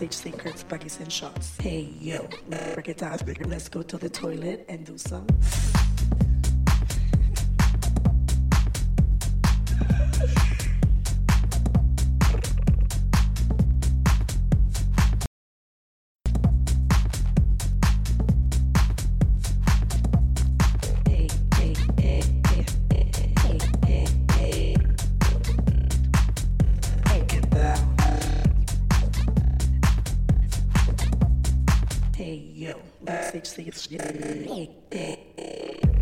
backstage secrets, buggies and shots. Hey yo, let's break it down. Let's go to the toilet and do some. Hey yo, backstage secrets.